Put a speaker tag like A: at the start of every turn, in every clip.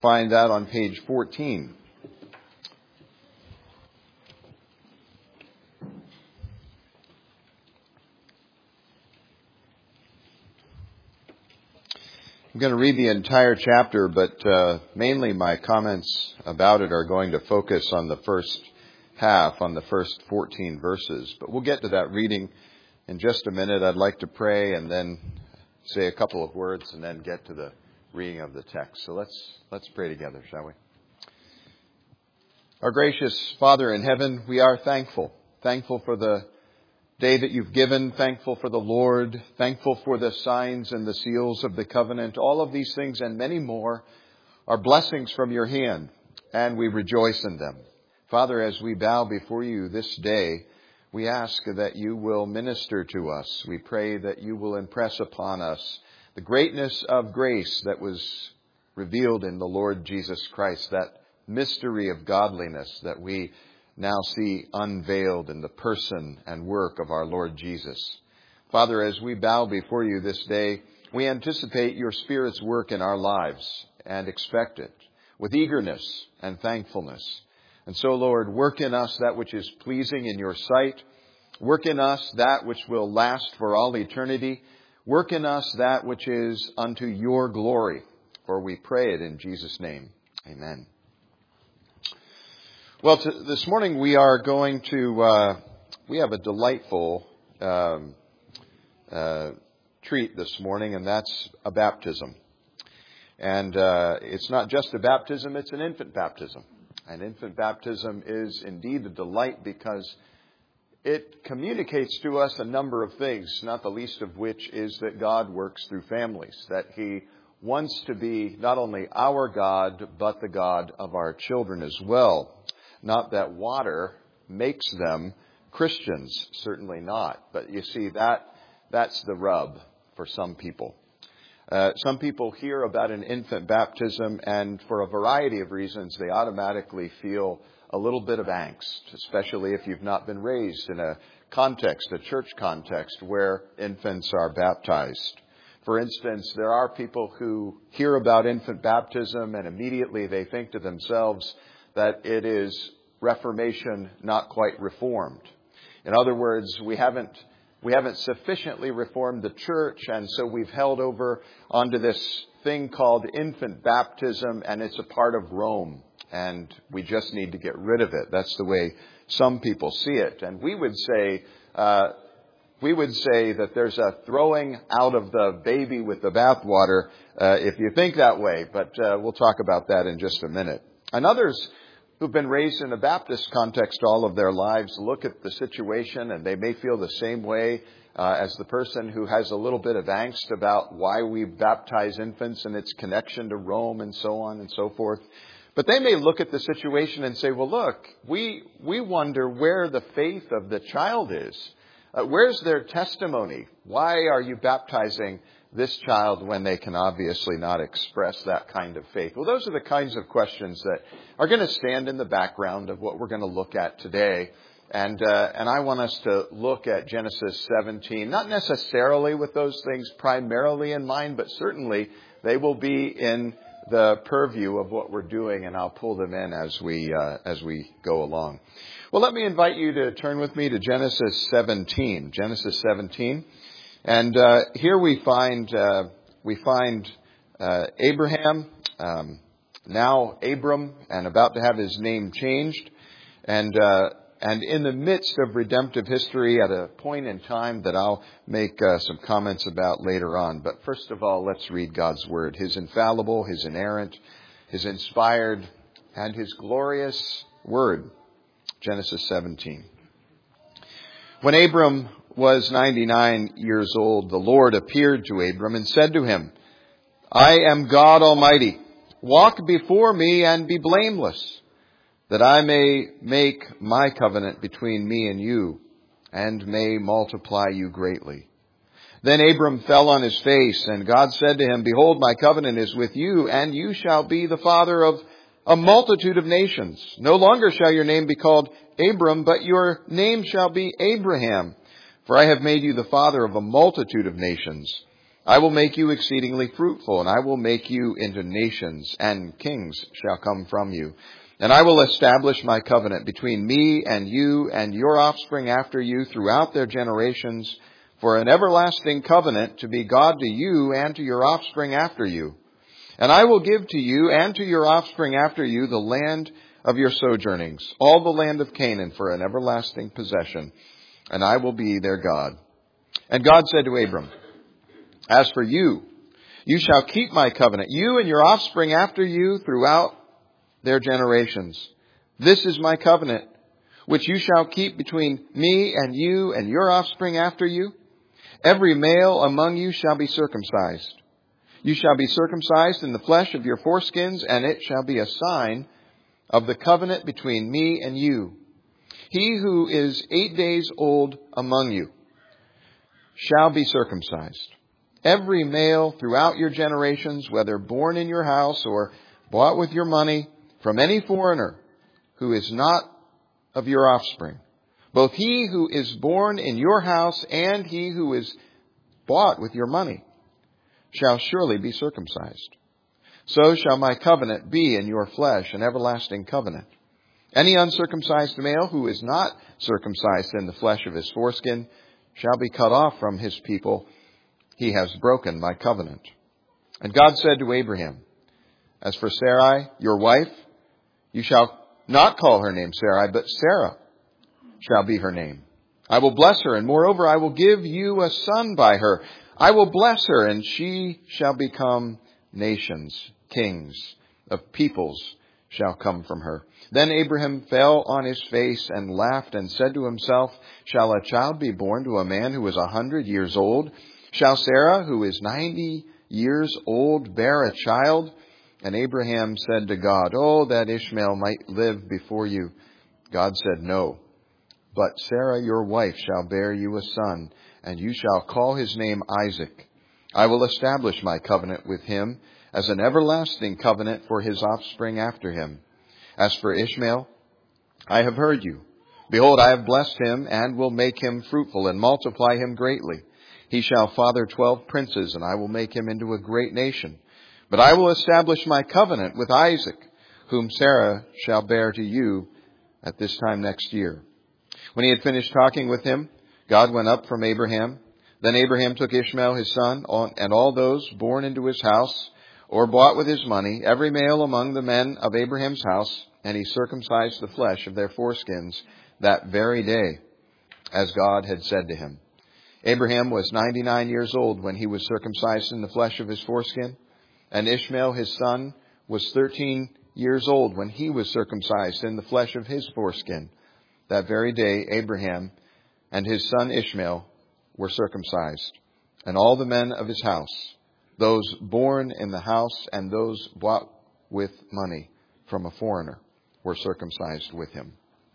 A: find that on page 14. I'm going to read the entire chapter, but mainly my comments about it are going to focus on the first half, on the first 14 verses. But we'll get to that reading in just a minute. I'd like to pray and then say a couple of words and then get to the reading of the text. So let's pray together, shall we? Our gracious Father in heaven, we are thankful for the day that you've given, thankful for the Lord, thankful for the signs and the seals of the covenant. All of these things and many more are blessings from your hand, and we rejoice in them. Father, as we bow before you this day, we ask that you will minister to us. We pray that you will impress upon us the greatness of grace that was revealed in the Lord Jesus Christ, that mystery of godliness that we now see unveiled in the person and work of our Lord Jesus. Father, as we bow before you this day, we anticipate your Spirit's work in our lives and expect it with eagerness and thankfulness. And so, Lord, work in us that which is pleasing in your sight. Work in us that which will last for all eternity. Work in us that which is unto your glory. For we pray it in Jesus' name. Amen. Well, this morning we are going to, we have a delightful treat this morning, and that's a baptism. And it's not just a baptism, it's an infant baptism. And infant baptism is indeed a delight because it communicates to us a number of things, not the least of which is that God works through families, that He wants to be not only our God, but the God of our children as well. Not that water makes them Christians, certainly not. But you see, that's the rub for some people. Some people hear about an infant baptism, and for a variety of reasons, they automatically feel a little bit of angst, especially if you've not been raised in a context, a church context, where infants are baptized. For instance, there are people who hear about infant baptism and immediately they think to themselves that it is Reformation, not quite reformed. In other words, we haven't sufficiently reformed the church, and so we've held over onto this thing called infant baptism, and it's a part of Rome, and we just need to get rid of it. That's the way some people see it. And we would say that there's a throwing out of the baby with the bathwater if you think that way, but we'll talk about that in just a minute. And others who've been raised in a Baptist context all of their lives look at the situation and they may feel the same way as the person who has a little bit of angst about why we baptize infants and its connection to Rome and so on and so forth. But they may look at the situation and say, well, look, we wonder where the faith of the child is. Where's their testimony? Why are you baptizing this child when they can obviously not express that kind of faith? Well, those are the kinds of questions that are going to stand in the background of what we're going to look at today. And I want us to look at Genesis 17, not necessarily with those things primarily in mind, but certainly they will be in the purview of what we're doing, and I'll pull them in as we go along. Well, let me invite you to turn with me to Genesis 17. Genesis 17. And here we find Abraham, now Abram, and about to have his name changed, and in the midst of redemptive history at a point in time that I'll make some comments about later on. But first of all, let's read God's Word, His infallible, His inerrant, His inspired, and His glorious Word. Genesis 17. When Abram was 99 years old, the Lord appeared to Abram and said to him, I am God Almighty. Walk before me and be blameless, that I may make my covenant between me and you, and may multiply you greatly. Then Abram fell on his face, and God said to him, Behold, my covenant is with you, and you shall be the father of a multitude of nations. No longer shall your name be called Abram, but your name shall be Abraham. For I have made you the father of a multitude of nations. I will make you exceedingly fruitful, and I will make you into nations, and kings shall come from you. And I will establish my covenant between me and you and your offspring after you throughout their generations, for an everlasting covenant to be God to you and to your offspring after you. And I will give to you and to your offspring after you the land of your sojournings, all the land of Canaan for an everlasting possession, and I will be their God. And God said to Abram, as for you, you shall keep my covenant, you and your offspring after you throughout their generations. This is my covenant, which you shall keep between me and you and your offspring after you. Every male among you shall be circumcised. You shall be circumcised in the flesh of your foreskins, and it shall be a sign of the covenant between me and you. He who is 8 days old among you shall be circumcised. Every male throughout your generations, whether born in your house or bought with your money from any foreigner who is not of your offspring, both he who is born in your house and he who is bought with your money shall surely be circumcised. So shall my covenant be in your flesh, an everlasting covenant. Any uncircumcised male who is not circumcised in the flesh of his foreskin shall be cut off from his people. He has broken my covenant. And God said to Abraham, as for Sarai, your wife, you shall not call her name Sarai, but Sarah shall be her name. I will bless her, and moreover, I will give you a son by her. I will bless her, and she shall become nations, kings of peoples shall come from her. Then Abraham fell on his face and laughed and said to himself, shall a child be born to a man who is 100 years old? Shall Sarah, who is 90 years old, bear a child? And Abraham said to God, oh, that Ishmael might live before you. God said, no, but Sarah, your wife, shall bear you a son, and you shall call his name Isaac. I will establish my covenant with him as an everlasting covenant for his offspring after him. As for Ishmael, I have heard you. Behold, I have blessed him and will make him fruitful and multiply him greatly. He shall father 12 princes, and I will make him into a great nation. But I will establish my covenant with Isaac, whom Sarah shall bear to you at this time next year. When he had finished talking with him, God went up from Abraham. Then Abraham took Ishmael his son, and all those born into his house, or bought with his money, every male among the men of Abraham's house, and he circumcised the flesh of their foreskins that very day, as God had said to him. Abraham was 99 years old when he was circumcised in the flesh of his foreskin, and Ishmael his son was 13 years old when he was circumcised in the flesh of his foreskin. That very day Abraham and his son Ishmael were circumcised, and all the men of his house, those born in the house and those bought with money from a foreigner, were circumcised with him.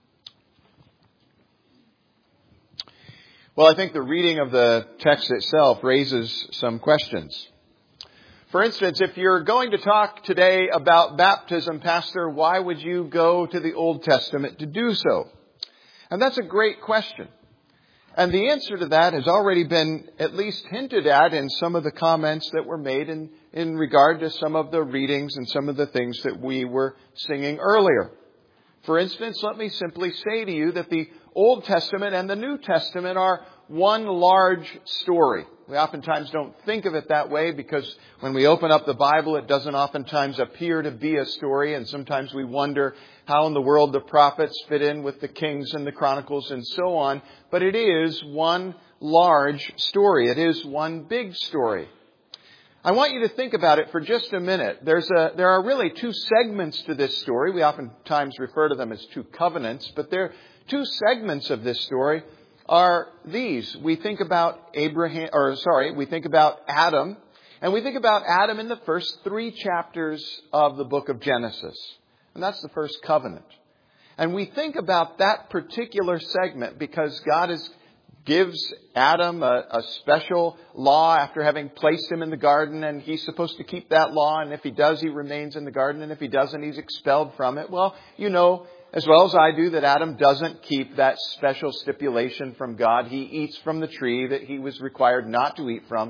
A: Well, I think the reading of the text itself raises some questions. For instance, if you're going to talk today about baptism, Pastor, why would you go to the Old Testament to do so? And that's a great question. And the answer to that has already been at least hinted at in some of the comments that were made in regard to some of the readings and some of the things that we were singing earlier. For instance, let me simply say to you that the Old Testament and the New Testament are one large story. We oftentimes don't think of it that way because when we open up the Bible, it doesn't oftentimes appear to be a story. And sometimes we wonder how in the world the prophets fit in with the Kings and the Chronicles and so on. But it is one large story. It is one big story. I want you to think about it for just a minute. There are really two segments to this story. We oftentimes refer to them as two covenants, but there are two segments of this story are these. We think about we think about Adam, and we think about Adam in the first 3 chapters of the book of Genesis. And that's the first covenant. And we think about that particular segment because God gives Adam a special law after having placed him in the garden, and he's supposed to keep that law, and if he does, he remains in the garden, and if he doesn't, he's expelled from it. Well, you know as well as I do that Adam doesn't keep that special stipulation from God. He eats from the tree that he was required not to eat from,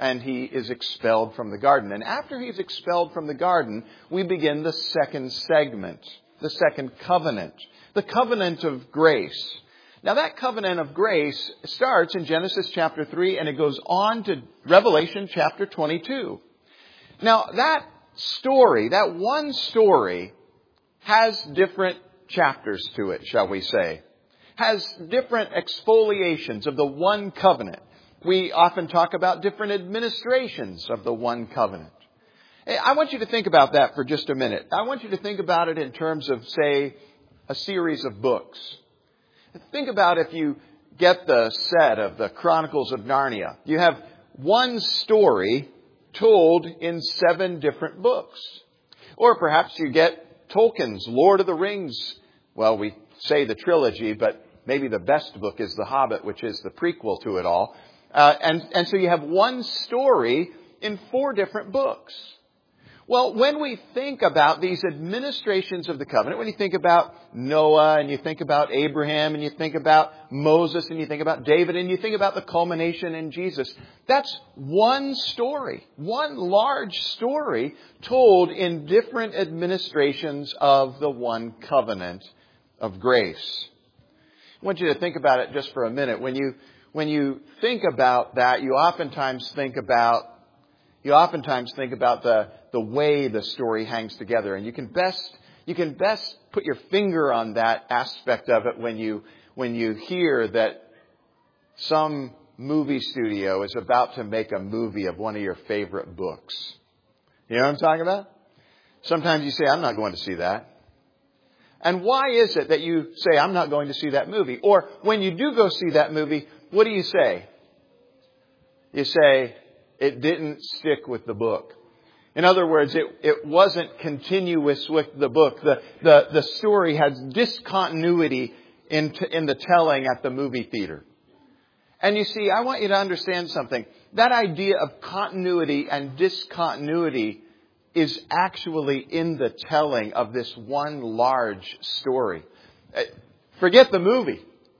A: and he is expelled from the garden. And after he's expelled from the garden, we begin the second segment, the second covenant, the covenant of grace. Now that covenant of grace starts in Genesis chapter 3 and it goes on to Revelation chapter 22. Now that story, that one story, has different chapters to it, shall we say. Has different exfoliations of the one covenant. We often talk about different administrations of the one covenant. I want you to think about that for just a minute. I want you to think about it in terms of, say, a series of books. Think about if you get the set of the Chronicles of Narnia. You have one story told in 7 different books. Or perhaps you get Tolkien's Lord of the Rings. Well, we say the trilogy, but maybe the best book is The Hobbit, which is the prequel to it all. And so you have one story in 4 different books. Well, when we think about these administrations of the covenant, when you think about Noah and you think about Abraham and you think about Moses and you think about David and you think about the culmination in Jesus, that's one story, one large story told in different administrations of the one covenant of grace. I want you to think about it just for a minute. When you think about that, you oftentimes think about the way the story hangs together, and you can best put your finger on that aspect of it when you hear that some movie studio is about to make a movie of one of your favorite books. You know what I'm talking about? Sometimes you say, I'm not going to see that. And why is it that you say, I'm not going to see that movie? Or when you do go see that movie, what do you say? You say, it didn't stick with the book. In other words, it wasn't continuous with the book. The story has discontinuity in the telling at the movie theater. And you see, I want you to understand something. That idea of continuity and discontinuity is actually in the telling of this one large story. Forget the movie.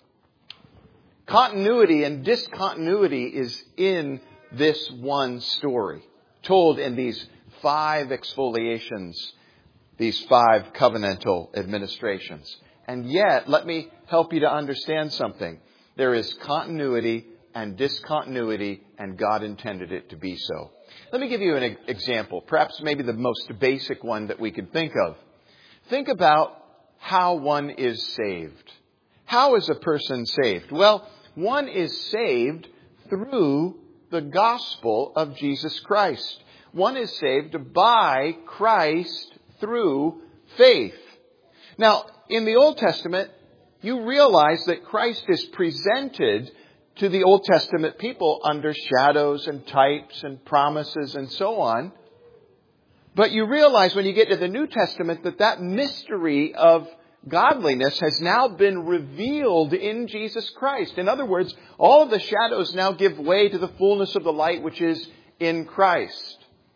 A: Continuity and discontinuity is in this one story, told in these 5 exfoliations, these 5 covenantal administrations. And yet, let me help you to understand something. There is continuity and discontinuity, and God intended it to be so. Let me give you an example, perhaps maybe the most basic one that we could think of. Think about how one is saved. How is a person saved? Well, one is saved through the gospel of Jesus Christ. One is saved by Christ through faith. Now, in the Old Testament, you realize that Christ is presented to the Old Testament people under shadows and types and promises and so on. But you realize when you get to the New Testament that mystery of godliness has now been revealed in Jesus Christ. In other words, all of the shadows now give way to the fullness of the light which is in Christ.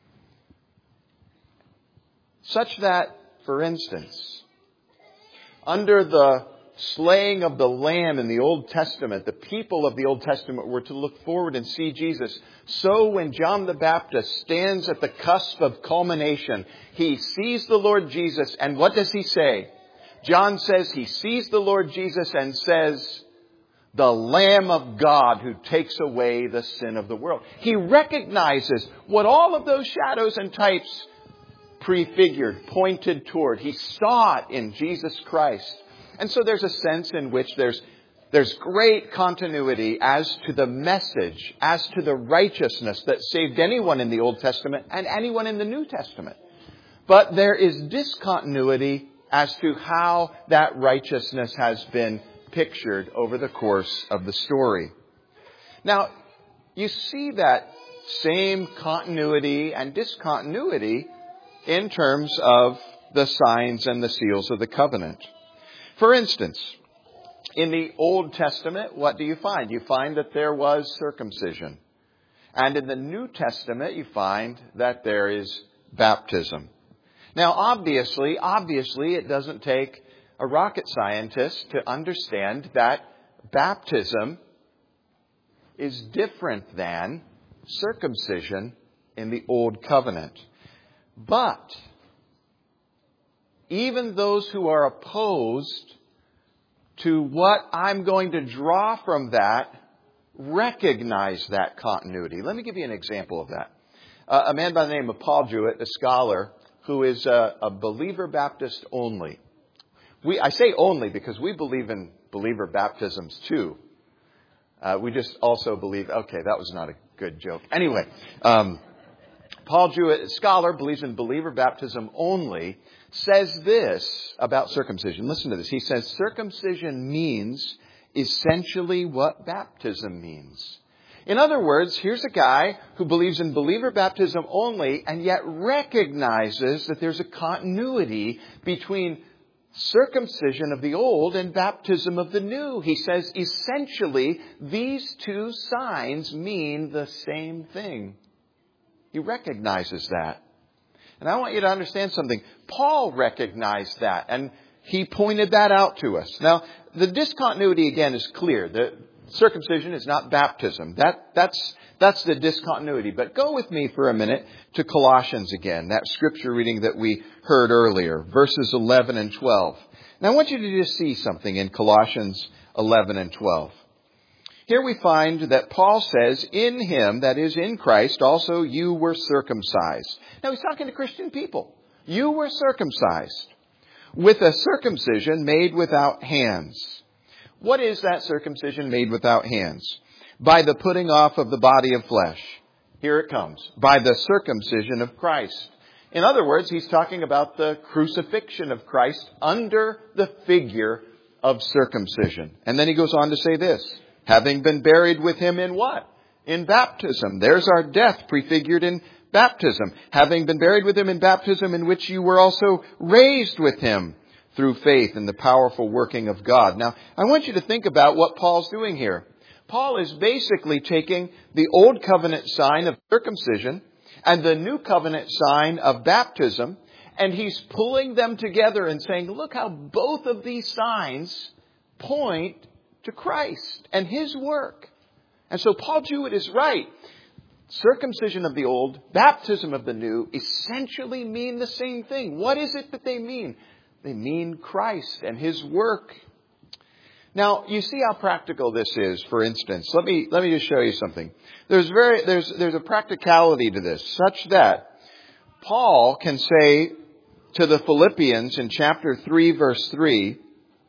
A: Such that, for instance, under the slaying of the Lamb in the Old Testament, the people of the Old Testament were to look forward and see Jesus. So when John the Baptist stands at the cusp of culmination, he sees the Lord Jesus, and what does he say? John says he sees the Lord Jesus and says, the Lamb of God who takes away the sin of the world. He recognizes what all of those shadows and types prefigured, pointed toward. He saw it in Jesus Christ. And so there's a sense in which there's great continuity as to the message, as to the righteousness that saved anyone in the Old Testament and anyone in the New Testament. But there is discontinuity as to how that righteousness has been pictured over the course of the story. Now, you see that same continuity and discontinuity in terms of the signs and the seals of the covenant. For instance, in the Old Testament, what do you find? You find that there was circumcision. And in the New Testament, you find that there is baptism. Now, obviously, it doesn't take a rocket scientist to understand that baptism is different than circumcision in the Old Covenant. But even those who are opposed to what I'm going to draw from that recognize that continuity. Let me give you an example of that. A man by the name of Paul Jewett, a scholar, who is a believer Baptist only. I say only because we believe in believer baptisms too. We just also believe, okay, that was not a good joke. Anyway, Paul Jewett, a scholar, believes in believer baptism only, says this about circumcision. Listen to this. He says circumcision means essentially what baptism means. In other words, here's a guy who believes in believer baptism only and yet recognizes that there's a continuity between circumcision of the old and baptism of the new. He says essentially these two signs mean the same thing. He recognizes that. And I want you to understand something. Paul recognized that, and he pointed that out to us. Now, the discontinuity again is clear. The circumcision is not baptism. That's the discontinuity. But go with me for a minute to Colossians again, that scripture reading that we heard earlier, verses 11 and 12. Now, I want you to just see something in Colossians 11 and 12. Here we find that Paul says, in him, that is in Christ, also you were circumcised. Now he's talking to Christian people. You were circumcised with a circumcision made without hands. What is that circumcision made without hands? By the putting off of the body of flesh. Here it comes. By the circumcision of Christ. In other words, he's talking about the crucifixion of Christ under the figure of circumcision. And then he goes on to say this. Having been buried with him in what? In baptism. There's our death prefigured in baptism. Having been buried with him in baptism, in which you were also raised with him through faith in the powerful working of God. Now, I want you to think about what Paul's doing here. Paul is basically taking the old covenant sign of circumcision and the new covenant sign of baptism, and he's pulling them together and saying, look how both of these signs point to Christ and his work. And so Paul Jewett is right. Circumcision of the old, baptism of the new, essentially mean the same thing. What is it that they mean? They mean Christ and his work. Now, you see how practical this is, for instance. Let me just show you something. There's a practicality to this, such that Paul can say to the Philippians in chapter 3, verse 3,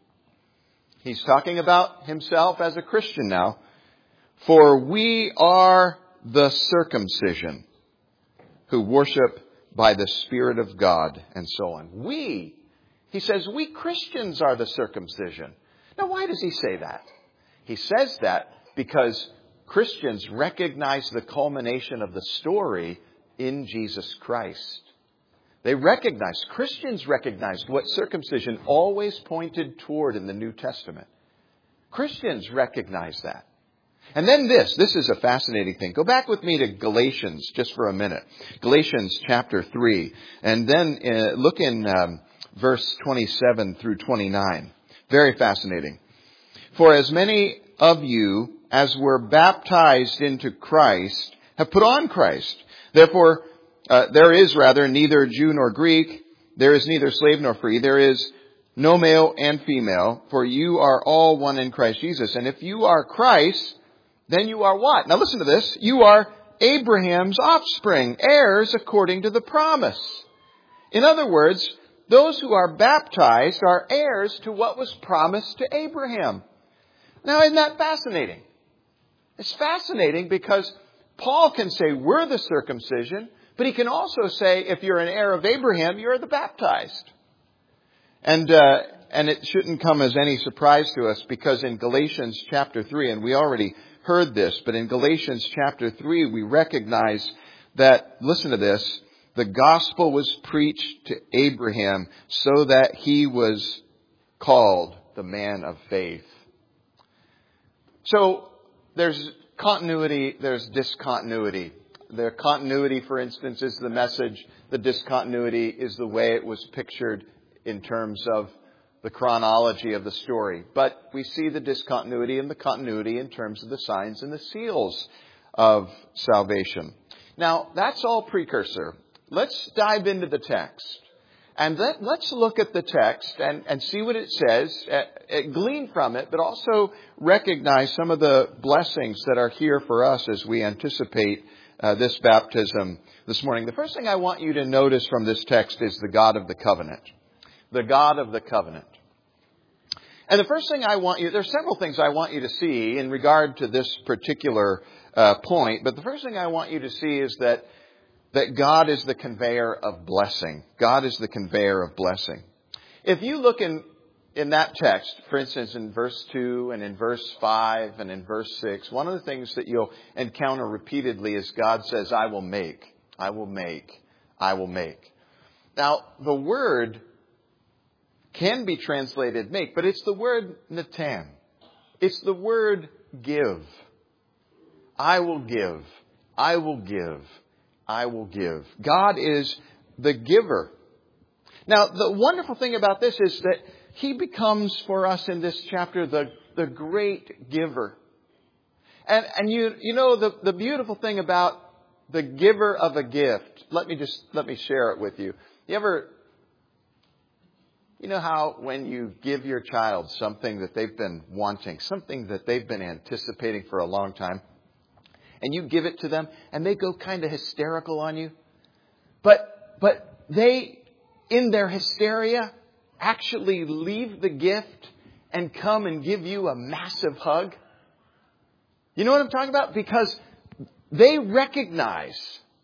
A: he's talking about himself as a Christian now. For we are the circumcision who worship by the Spirit of God, and so on. He says, we Christians are the circumcision. Now, why does he say that? He says that because Christians recognize the culmination of the story in Jesus Christ. Christians recognized what circumcision always pointed toward in the New Testament. Christians recognize that. And then this is a fascinating thing. Go back with me to Galatians just for a minute. Galatians chapter 3. And then look in verse 27 through 29. Very fascinating. For as many of you as were baptized into Christ have put on Christ. Therefore, there is neither Jew nor Greek. There is neither slave nor free. There is no male and female. For you are all one in Christ Jesus. And if you are Christ, then you are what? Now listen to this. You are Abraham's offspring, heirs according to the promise. In other words, those who are baptized are heirs to what was promised to Abraham. Now, isn't that fascinating? It's fascinating because Paul can say we're the circumcision, but he can also say if you're an heir of Abraham, you're the baptized. And it shouldn't come as any surprise to us because in Galatians chapter 3, and we already heard this, but in Galatians chapter 3, we recognize that, listen to this, the gospel was preached to Abraham so that he was called the man of faith. So there's continuity, there's discontinuity. The continuity, for instance, is the message. The discontinuity is the way it was pictured in terms of the chronology of the story. But we see the discontinuity and the continuity in terms of the signs and the seals of salvation. Now, that's all precursor. Let's dive into the text. And let's look at the text and see what it says, glean from it, but also recognize some of the blessings that are here for us as we anticipate this baptism this morning. The first thing I want you to notice from this text is the God of the covenant. The God of the covenant. And the first thing there's several things I want you to see in regard to this particular point, but the first thing I want you to see is that God is the conveyor of blessing. God is the conveyor of blessing. If you look in that text, for instance, in verse 2 and in verse 5 and in verse 6, one of the things that you'll encounter repeatedly is God says, I will make, I will make, I will make. Now, the word can be translated make, but it's the word natan. It's the word give. I will give, I will give, I will give. God is the giver. Now, the wonderful thing about this is that He becomes for us in this chapter the great giver. And you know the beautiful thing about the giver of a gift. Let me share it with you. You know how when you give your child something that they've been wanting, something that they've been anticipating for a long time, and you give it to them, and they go kind of hysterical on you. But they, in their hysteria, actually leave the gift and come and give you a massive hug. You know what I'm talking about? Because they recognize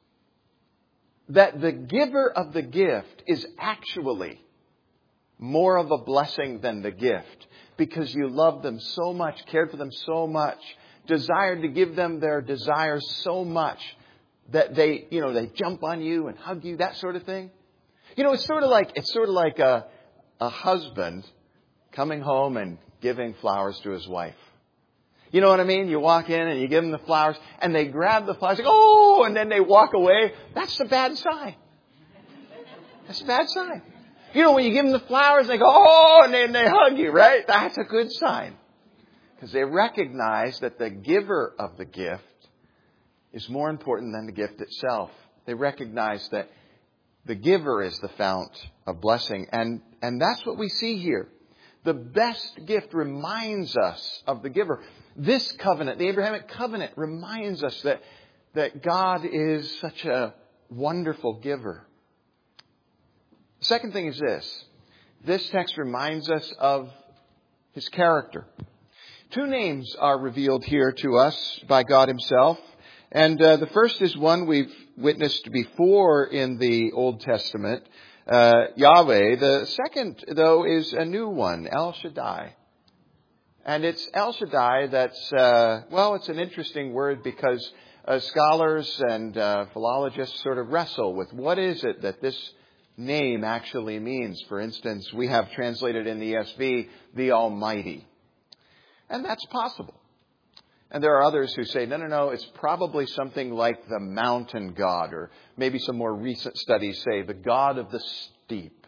A: that the giver of the gift is actually more of a blessing than the gift. Because you love them so much, cared for them so much, desired to give them their desires so much that they jump on you and hug you, that sort of thing. It's sort of like a husband coming home and giving flowers to his wife. You know what I mean? You walk in and you give them the flowers and they grab the flowers, and then they walk away. That's a bad sign. That's a bad sign. When you give them the flowers, they go, and then they hug you, right? That's a good sign. Because they recognize that the giver of the gift is more important than the gift itself. They recognize that the giver is the fount of blessing. And that's what we see here. The best gift reminds us of the giver. This covenant, the Abrahamic covenant, reminds us that God is such a wonderful giver. The second thing is this. This text reminds us of His character. Two names are revealed here to us by God Himself. And the first is one we've witnessed before in the Old Testament, Yahweh. The second, though, is a new one, El Shaddai. And it's El Shaddai that's, it's an interesting word because scholars and philologists sort of wrestle with what is it that this name actually means. For instance, we have translated in the ESV, the Almighty. And that's possible. And there are others who say, no, it's probably something like the mountain God, or maybe some more recent studies say the God of the steep.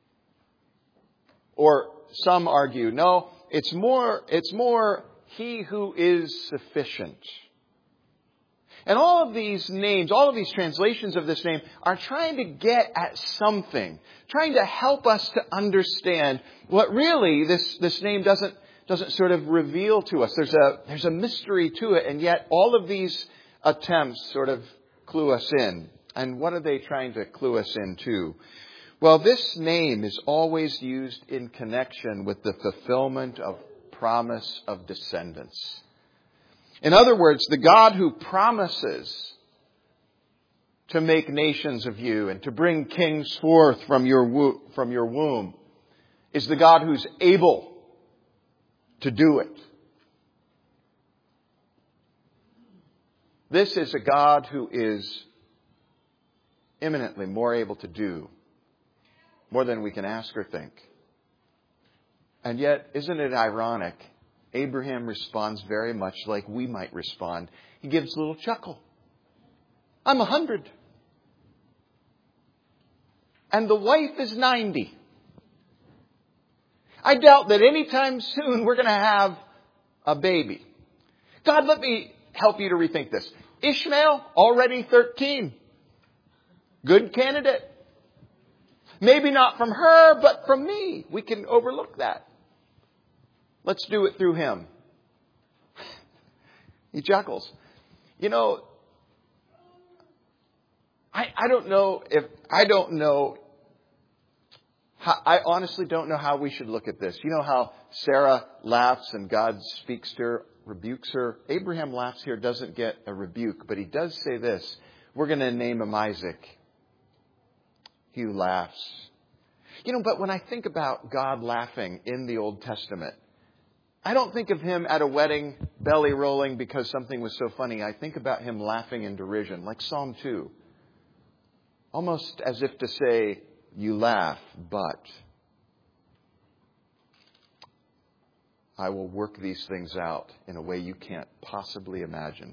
A: Or some argue, no, it's more He who is sufficient. And all of these names, all of these translations of this name are trying to get at something, trying to help us to understand what really this name doesn't sort of reveal to us. There's a mystery to it, and yet all of these attempts sort of clue us in. And what are they trying to clue us into? Well, this name is always used in connection with the fulfillment of promise of descendants. In other words, the God who promises to make nations of you and to bring kings forth from your womb is the God who's able to do it. This is a God who is eminently more able to do more than we can ask or think. And yet, isn't it ironic? Abraham responds very much like we might respond. He gives a little chuckle. I'm 100. And the wife is 90. I doubt that anytime soon we're going to have a baby. God, let me help you to rethink this. Ishmael, already 13. Good candidate. Maybe not from her, but from me. We can overlook that. Let's do it through him. He chuckles. You know, I honestly don't know how we should look at this. You know how Sarah laughs and God speaks to her, rebukes her? Abraham laughs here, doesn't get a rebuke, but he does say this. We're going to name him Isaac. He who laughs. You know, but when I think about God laughing in the Old Testament, I don't think of him at a wedding belly rolling because something was so funny. I think about him laughing in derision, like Psalm 2. Almost as if to say, you laugh, but I will work these things out in a way you can't possibly imagine.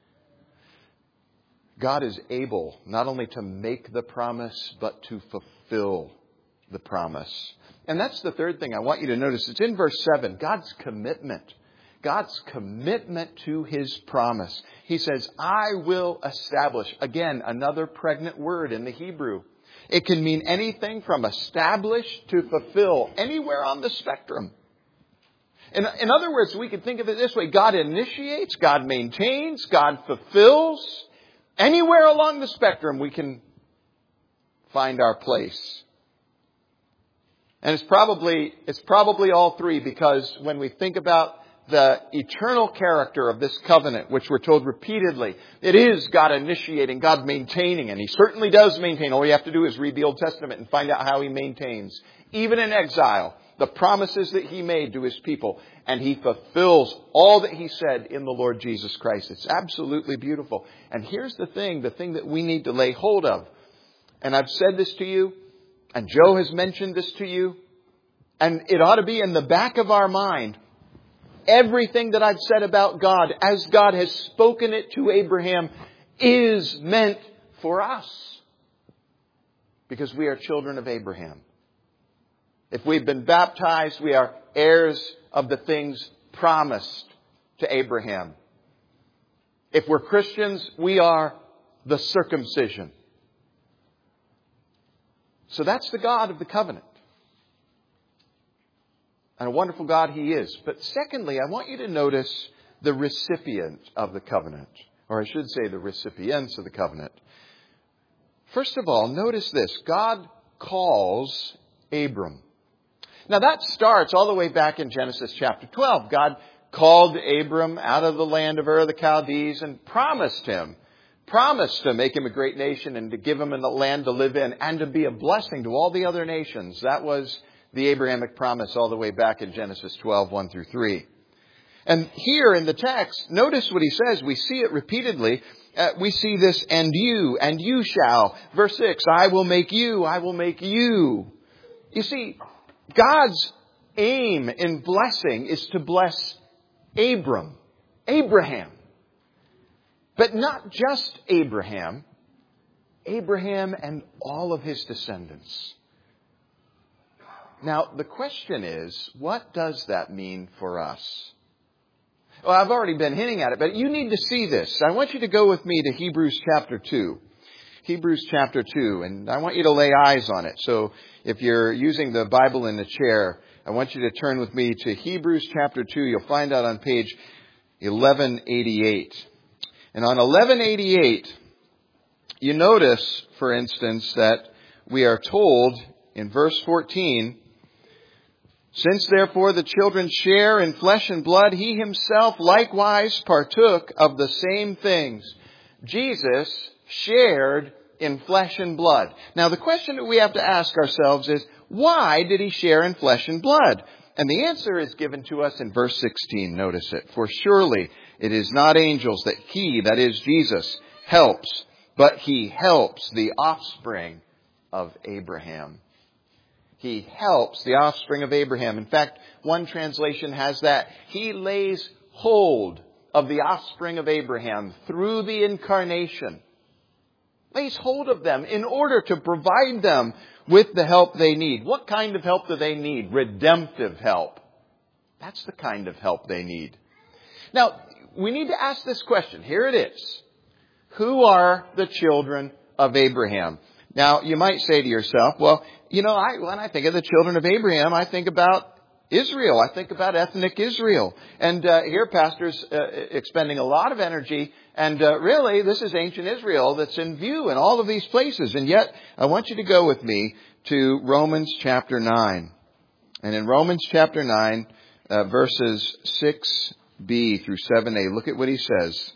A: God is able not only to make the promise, but to fulfill the promise. And that's the third thing I want you to notice. It's in verse 7. God's commitment. God's commitment to his promise. He says, I will establish. Again, another pregnant word in the Hebrew. It can mean anything from establish to fulfill, anywhere on the spectrum. In other words, we could think of it this way. God initiates, God maintains, God fulfills. Anywhere along the spectrum we can find our place. And it's probably all three, because when we think about the eternal character of this covenant, which we're told repeatedly, it is God initiating, God maintaining, and he certainly does maintain. All you have to do is read the Old Testament and find out how he maintains. Even in exile, the promises that he made to his people, and he fulfills all that he said in the Lord Jesus Christ. It's absolutely beautiful. And here's the thing that we need to lay hold of. And I've said this to you, and Joe has mentioned this to you, and it ought to be in the back of our mind. Everything that I've said about God, as God has spoken it to Abraham, is meant for us. Because we are children of Abraham. If we've been baptized, we are heirs of the things promised to Abraham. If we're Christians, we are the circumcision. So that's the God of the covenant. And a wonderful God he is. But secondly, I want you to notice the recipient of the covenant. Or I should say the recipients of the covenant. First of all, notice this. God calls Abram. Now that starts all the way back in Genesis chapter 12. God called Abram out of the land of Ur of the Chaldees and promised to make him a great nation and to give him a land to live in and to be a blessing to all the other nations. That was the Abrahamic promise all the way back in Genesis 12, 1 through 3. And here in the text, notice what he says. We see it repeatedly. We see this, and you shall. Verse 6, I will make you. You see, God's aim in blessing is to bless Abraham. But not just Abraham and all of his descendants. Now, the question is, what does that mean for us? Well, I've already been hinting at it, but you need to see this. I want you to go with me to Hebrews chapter 2. Hebrews chapter 2, and I want you to lay eyes on it. So if you're using the Bible in the chair, I want you to turn with me to Hebrews chapter 2. You'll find out on page 1188. And on 1188, you notice, for instance, that we are told in verse 14, since therefore the children share in flesh and blood, he himself likewise partook of the same things. Jesus shared in flesh and blood. Now the question that we have to ask ourselves is, why did he share in flesh and blood? And the answer is given to us in verse 16. Notice it. For surely it is not angels that he, that is Jesus, helps, but he helps the offspring of Abraham. He helps the offspring of Abraham. In fact, one translation has that. He lays hold of the offspring of Abraham through the incarnation. Lays hold of them in order to provide them with the help they need. What kind of help do they need? Redemptive help. That's the kind of help they need. Now, we need to ask this question. Here it is. who are the children of Abraham? Now, you might say to yourself, well, when I think of the children of Abraham, I think about Israel. I think about ethnic Israel. And here, Pastor's expending a lot of energy. And really, this is ancient Israel that's in view in all of these places. And yet, I want you to go with me to Romans chapter 9. And in Romans chapter 9, verses 6b through 7a, look at what he says.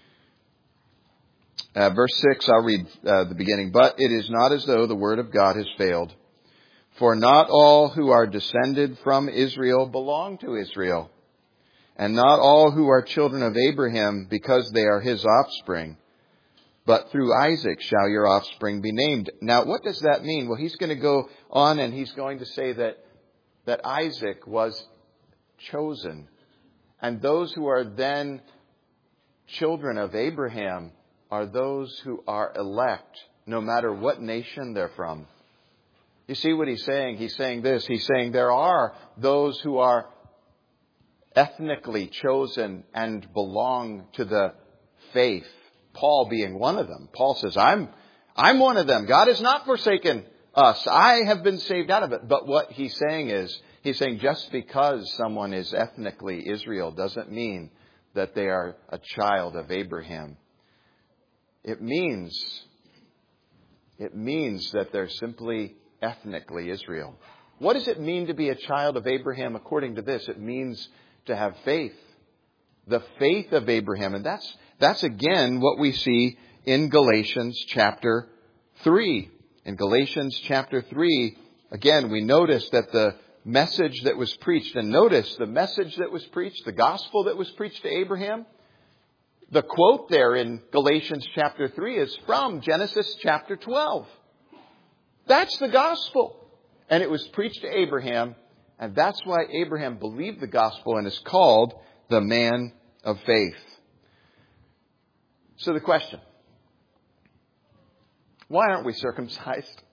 A: Verse 6, I'll read the beginning. But it is not as though the word of God has failed. For not all who are descended from Israel belong to Israel. And not all who are children of Abraham because they are his offspring. But through Isaac shall your offspring be named. Now, what does that mean? Well, he's going to go on and he's going to say that Isaac was chosen. And those who are then children of Abraham are those who are elect, no matter what nation they're from. You see what he's saying? He's saying this. He's saying there are those who are ethnically chosen and belong to the faith. Paul being one of them. Paul says, I'm one of them. God has not forsaken us. I have been saved out of it. But what he's saying is, he's saying just because someone is ethnically Israel doesn't mean that they are a child of Abraham. It means that they're simply ethnically Israel. What does it mean to be a child of Abraham according to this? It means to have faith. The faith of Abraham. And that's again what we see in Galatians chapter 3. In Galatians chapter 3, again, we notice that the message that was preached, and notice the message that was preached, the gospel that was preached to Abraham, the quote there in Galatians chapter 3 is from Genesis chapter 12. That's the gospel. And it was preached to Abraham, and that's why Abraham believed the gospel and is called the man of faith. So the question, why aren't we circumcised?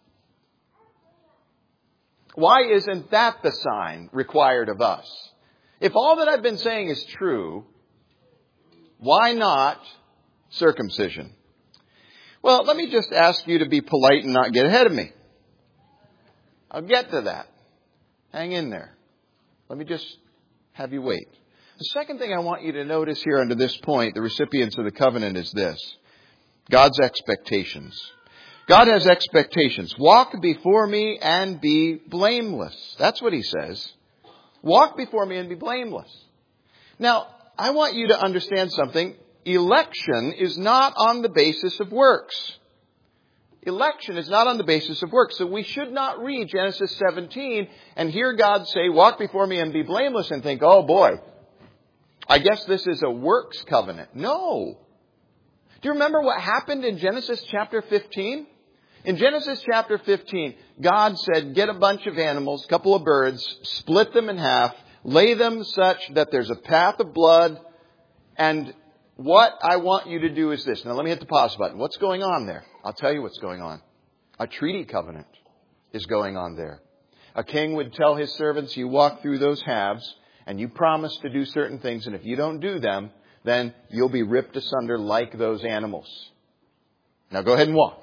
A: Why isn't that the sign required of us? If all that I've been saying is true, why not circumcision? Well, let me just ask you to be polite and not get ahead of me. I'll get to that. Hang in there. Let me just have you wait. The second thing I want you to notice here under this point, the recipients of the covenant, is this. God's expectations. God has expectations. Walk before me and be blameless. That's what he says. Walk before me and be blameless. Now, I want you to understand something. Election is not on the basis of works. Election is not on the basis of works. So we should not read Genesis 17 and hear God say, walk before me and be blameless, and think, oh boy, I guess this is a works covenant. No. Do you remember what happened in Genesis chapter 15? In Genesis chapter 15, God said, get a bunch of animals, a couple of birds, split them in half, lay them such that there's a path of blood. And what I want you to do is this. Now let me hit the pause button. What's going on there? I'll tell you what's going on. A treaty covenant is going on there. A king would tell his servants, you walk through those halves and you promise to do certain things. And if you don't do them, then you'll be ripped asunder like those animals. Now go ahead and walk.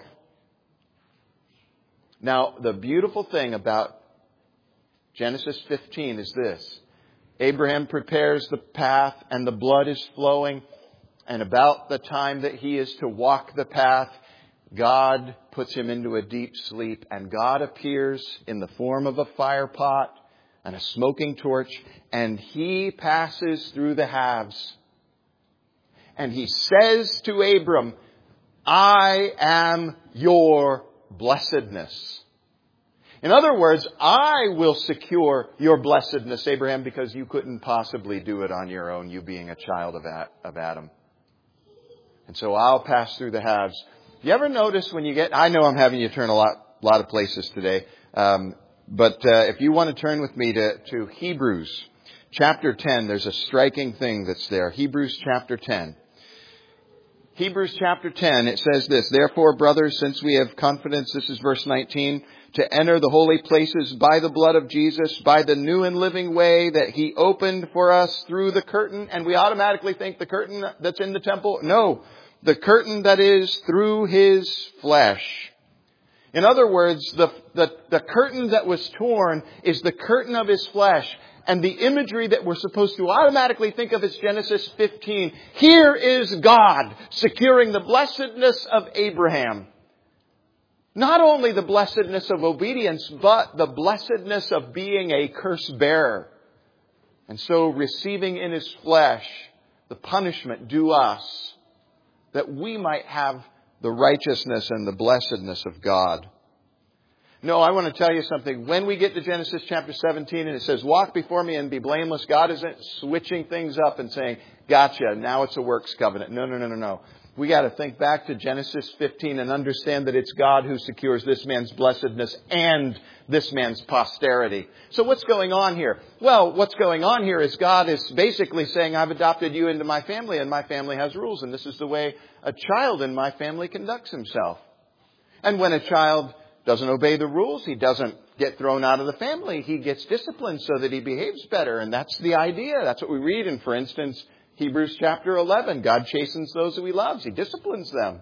A: Now, the beautiful thing about Genesis 15 is this. Abraham prepares the path and the blood is flowing. And about the time that he is to walk the path, God puts him into a deep sleep. And God appears in the form of a fire pot and a smoking torch. And he passes through the halves. And he says to Abram, I am your blessedness. In other words, I will secure your blessedness, Abraham, because you couldn't possibly do it on your own, you being a child of Adam. And so I'll pass through the halves. You ever notice when you I know I'm having you turn a lot of places today, but if you want to turn with me to Hebrews chapter 10, there's a striking thing that's there. Hebrews chapter 10. Hebrews chapter 10, it says this, therefore, brothers, since we have confidence, this is verse 19, to enter the holy places by the blood of Jesus, by the new and living way that he opened for us through the curtain. And we automatically think the curtain that's in the temple. No, the curtain that is through His flesh. In other words, the curtain that was torn is the curtain of His flesh. And the imagery that we're supposed to automatically think of is Genesis 15. Here is God securing the blessedness of Abraham. Not only the blessedness of obedience, but the blessedness of being a curse bearer. And so receiving in His flesh the punishment due us, that we might have the righteousness and the blessedness of God. No, I want to tell you something. When we get to Genesis chapter 17 and it says, walk before me and be blameless, God isn't switching things up and saying, gotcha, now it's a works covenant. No. We got to think back to Genesis 15 and understand that it's God who secures this man's blessedness and this man's posterity. So what's going on here? Well, what's going on here is God is basically saying, I've adopted you into my family and my family has rules. And this is the way a child in my family conducts himself. And when a child doesn't obey the rules, he doesn't get thrown out of the family. He gets disciplined so that he behaves better. And that's the idea. That's what we read in, for instance, Hebrews chapter 11. God chastens those who He loves. He disciplines them.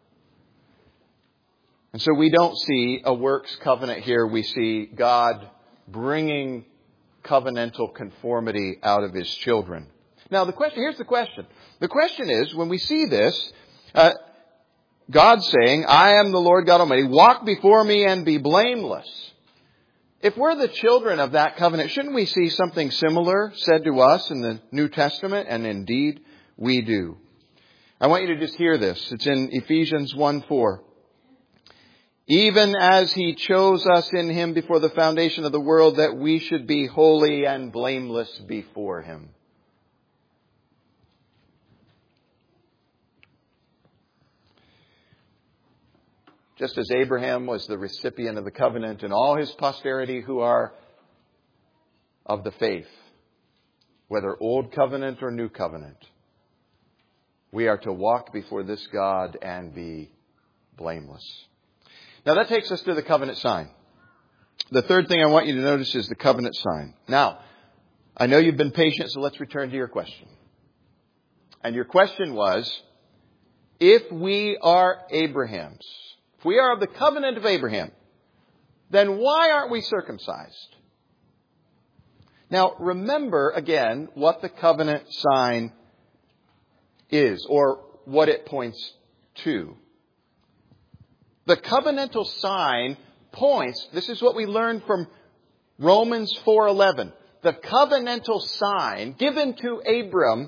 A: And so we don't see a works covenant here. We see God bringing covenantal conformity out of His children. Now, here's the question. The question is, when we see this, God saying, I am the Lord God Almighty, walk before me and be blameless. If we're the children of that covenant, shouldn't we see something similar said to us in the New Testament? And indeed, we do. I want you to just hear this. It's in Ephesians 1:4. Even as He chose us in Him before the foundation of the world, that we should be holy and blameless before Him. Just as Abraham was the recipient of the covenant and all his posterity who are of the faith, whether old covenant or new covenant, we are to walk before this God and be blameless. Now that takes us to the covenant sign. The third thing I want you to notice is the covenant sign. Now, I know you've been patient, so let's return to your question. And your question was, if we are Abraham's, if we are of the covenant of Abraham, then why aren't we circumcised? Now, remember again what the covenant sign is, or what it points to. The covenantal sign points, this is what we learned from Romans 4:11. The covenantal sign given to Abram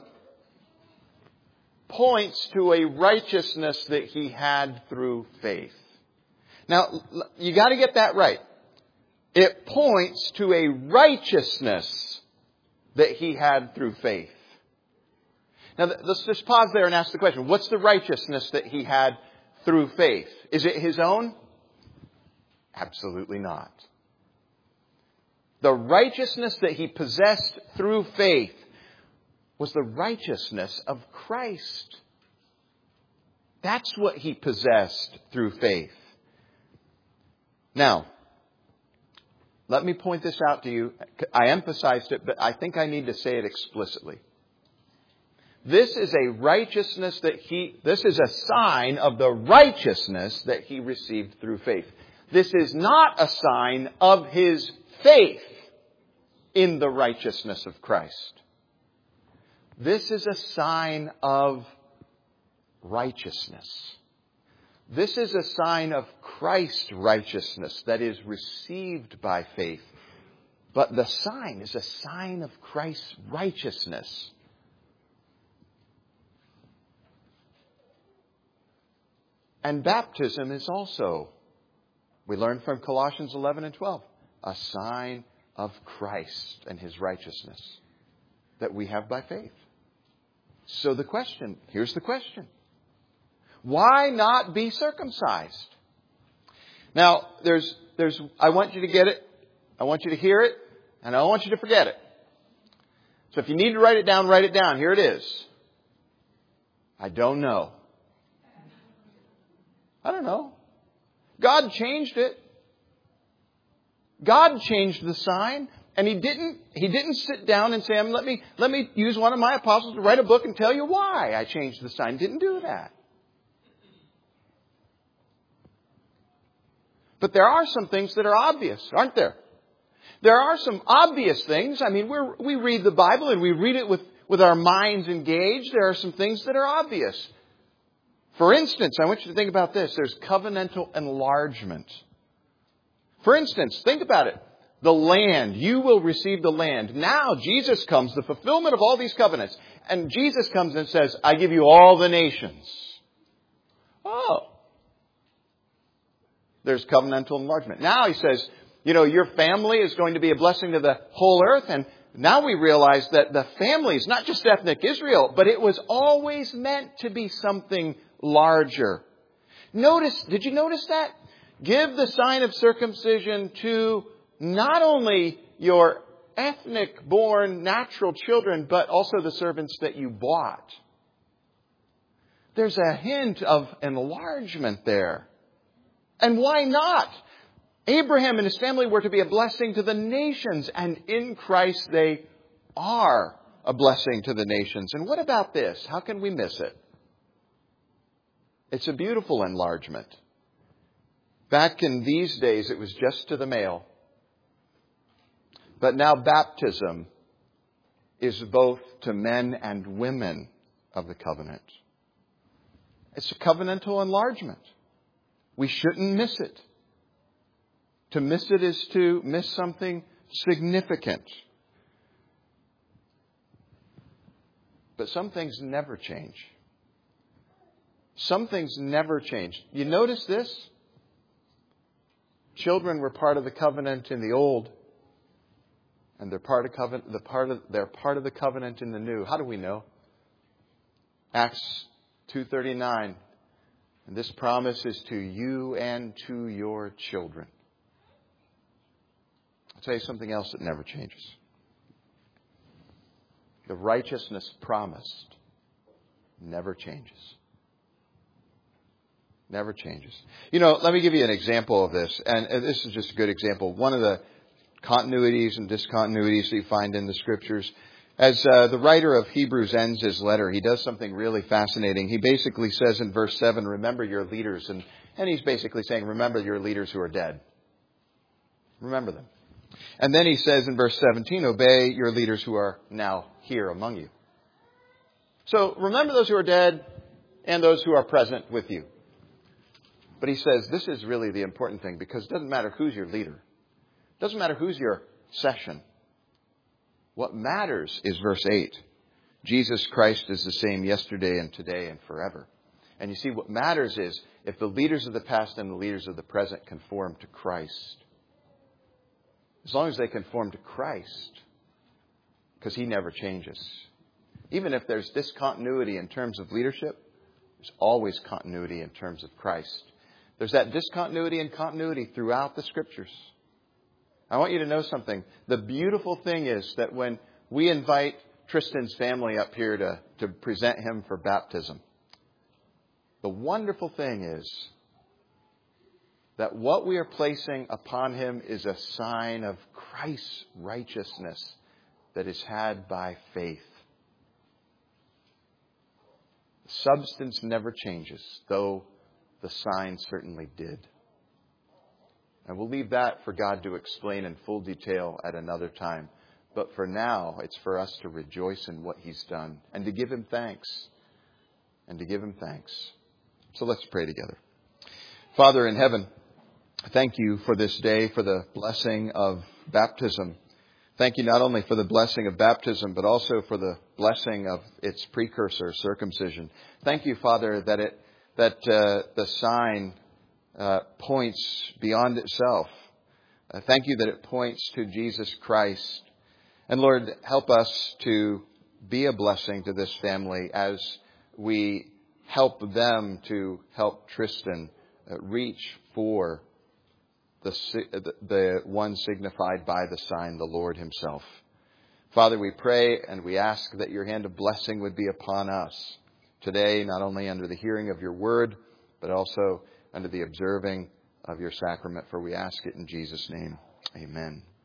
A: points to a righteousness that he had through faith. Now, you got to get that right. It points to a righteousness that he had through faith. Now, let's just pause there and ask the question, what's the righteousness that he had through faith? Is it his own? Absolutely not. The righteousness that he possessed through faith was the righteousness of Christ. That's what he possessed through faith. Now, let me point this out to you. I emphasized it, but I think I need to say it explicitly. This is a righteousness this is a sign of the righteousness that he received through faith. This is not a sign of his faith in the righteousness of Christ. This is a sign of righteousness. This is a sign of Christ's righteousness that is received by faith. But the sign is a sign of Christ's righteousness. And baptism is also, we learn from Colossians 11 and 12, a sign of Christ and His righteousness that we have by faith. So here's the question. Why not be circumcised? Now, I want you to get it, I want you to hear it, and I don't want you to forget it. So if you need to write it down, write it down. Here it is. I don't know. I don't know. God changed it. God changed the sign. And He didn't sit down and say, let me use one of my apostles to write a book and tell you why I changed the sign. Didn't do that. But there are some things that are obvious, aren't there? There are some obvious things. I mean, we read the Bible and we read it with our minds engaged. There are some things that are obvious. For instance, I want you to think about this. There's covenantal enlargement. For instance, think about it. The land. You will receive the land. Now Jesus comes, the fulfillment of all these covenants. And Jesus comes and says, I give you all the nations. Oh. There's covenantal enlargement. Now he says, your family is going to be a blessing to the whole earth. And now we realize that the family is not just ethnic Israel, but it was always meant to be something larger. Did you notice that? Give the sign of circumcision to not only your ethnic born natural children, but also the servants that you bought. There's a hint of enlargement there. And why not? Abraham and his family were to be a blessing to the nations, and in Christ they are a blessing to the nations. And what about this? How can we miss it? It's a beautiful enlargement. Back in these days, it was just to the male. But now baptism is both to men and women of the covenant. It's a covenantal enlargement. We shouldn't miss it. To miss it is to miss something significant. But some things never change. Some things never change. You notice this? Children were part of the covenant in the old, and they're part of the covenant in the new. How do we know? Acts 2:39. And this promise is to you and to your children. I'll tell you something else that never changes. The righteousness promised never changes. Never changes. Let me give you an example of this. And this is just a good example. One of the continuities and discontinuities that you find in the Scriptures. As the writer of Hebrews ends his letter, he does something really fascinating. He basically says in verse 7, remember your leaders. And he's basically saying, remember your leaders who are dead. Remember them. And then he says in verse 17, obey your leaders who are now here among you. So remember those who are dead and those who are present with you. But he says this is really the important thing, because it doesn't matter who's your leader. It doesn't matter who's your session. What matters is verse 8. Jesus Christ is the same yesterday and today and forever. And you see, what matters is if the leaders of the past and the leaders of the present conform to Christ. As long as they conform to Christ, because He never changes. Even if there's discontinuity in terms of leadership, there's always continuity in terms of Christ. There's that discontinuity and continuity throughout the Scriptures. I want you to know something. The beautiful thing is that when we invite Tristan's family up here to present him for baptism, the wonderful thing is that what we are placing upon him is a sign of Christ's righteousness that is had by faith. The substance never changes, though the sign certainly did. And we'll leave that for God to explain in full detail at another time. But for now, it's for us to rejoice in what He's done and to give Him thanks. And to give Him thanks. So let's pray together. Father in heaven, thank You for this day, for the blessing of baptism. Thank You not only for the blessing of baptism, but also for the blessing of its precursor, circumcision. Thank You, Father, that the sign points beyond itself. Thank You that it points to Jesus Christ. And Lord, help us to be a blessing to this family as we help them to help Tristan reach for the one signified by the sign, the Lord Himself. Father, we pray and we ask that Your hand of blessing would be upon us today, not only under the hearing of Your word, but also under the observing of Your sacrament. For we ask it in Jesus' name. Amen.